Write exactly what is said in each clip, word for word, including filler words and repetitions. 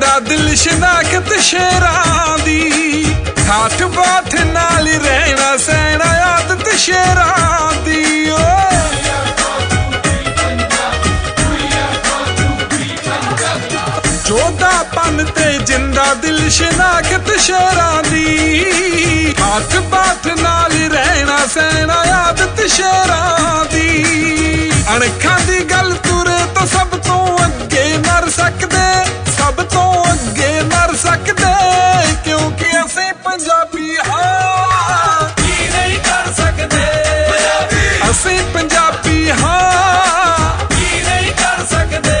जिंदा दिल शनाख्त शेरां दी, ठाठ बाठ नाल रहना सहना आदत शेरां दी। जोधापन ते जिंदा दिल शनाख्त शेरां दी, ठाठ बाठ नाल रहना सहना आदत शेरां दी। अणखां दी गल तुरे तो सब तो अगे मर सकदे, सब तो अगे मर सकदे, क्योंकि असीं पंजाबी हां की नहीं कर सकदे। असीं पंजाबी हां की नहीं कर सकदे।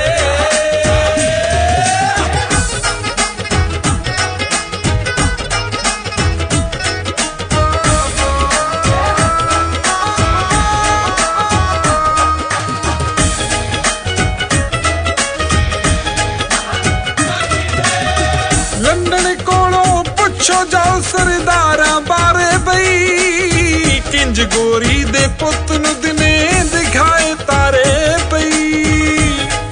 लंदन कोलों पुछो जाओ सरदारां बारे बई, किंज गोरी दे पुत नूं दिने दिखाए तारे पई।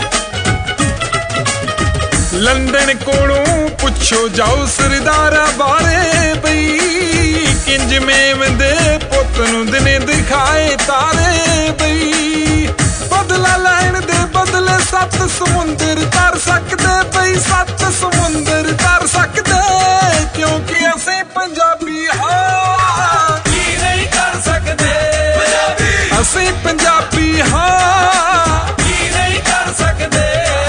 लंदन कोलों पुछो जाओ सरदारां बारे बई, किंज मेम दे पुत नूं दिने दिखाए तारे पई। बदला लैण दे बदले सत्त समुंदर तर सकदे पई, सत्त समुंदर तर सकदे, क्योंकि असीं पंजाबी हां की नहीं कर सकदे। असीं पंजाबी हां की नहीं कर सकदे।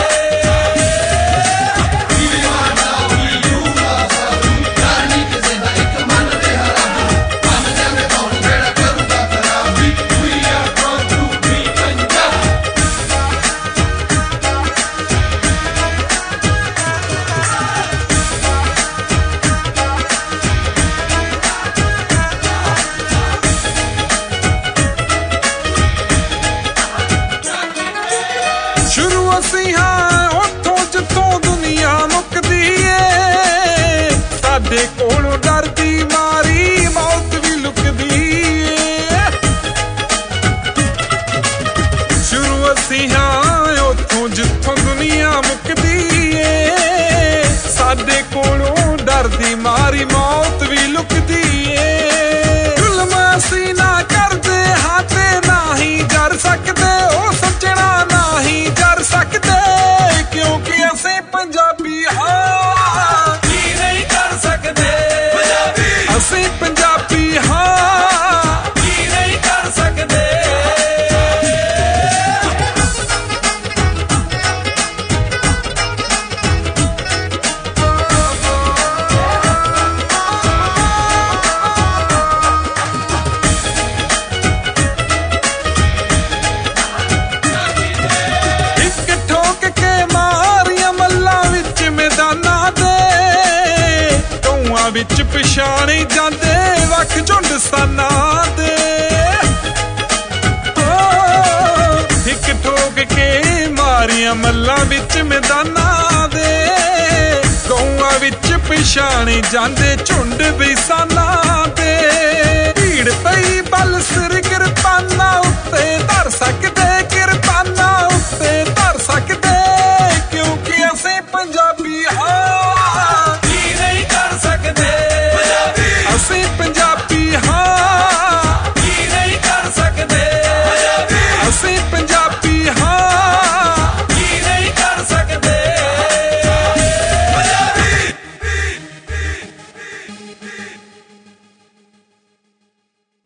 शुरू असीं हां उत्थों जित्थों दुनिया मुकदी ए, साडे कोलों डर दी मारी मौत भी लुकदी ए। शुरू असीं हां उत्थों जित्थों दुनिया मुकदी ए, साडे कोलों डर दी मारी मौत भी लुकदी ए। जुल्म असीं ना करदे हां ते ना ही कर सकदे, ओ सज्जणा ना ही कर सकदे, क्योंकि असीं पंजाबी हां की नहीं कर सकदे। असीं पंजाबी हां की नहीं कर सकदे। विच पछाणे जांदे वख झुंड सानां दे, हिक ठोक के मारियां मल्लां विच मैदानां दे। गौआं विच पछाणे जांदे झुंड बेसानां दे, भीड़ पई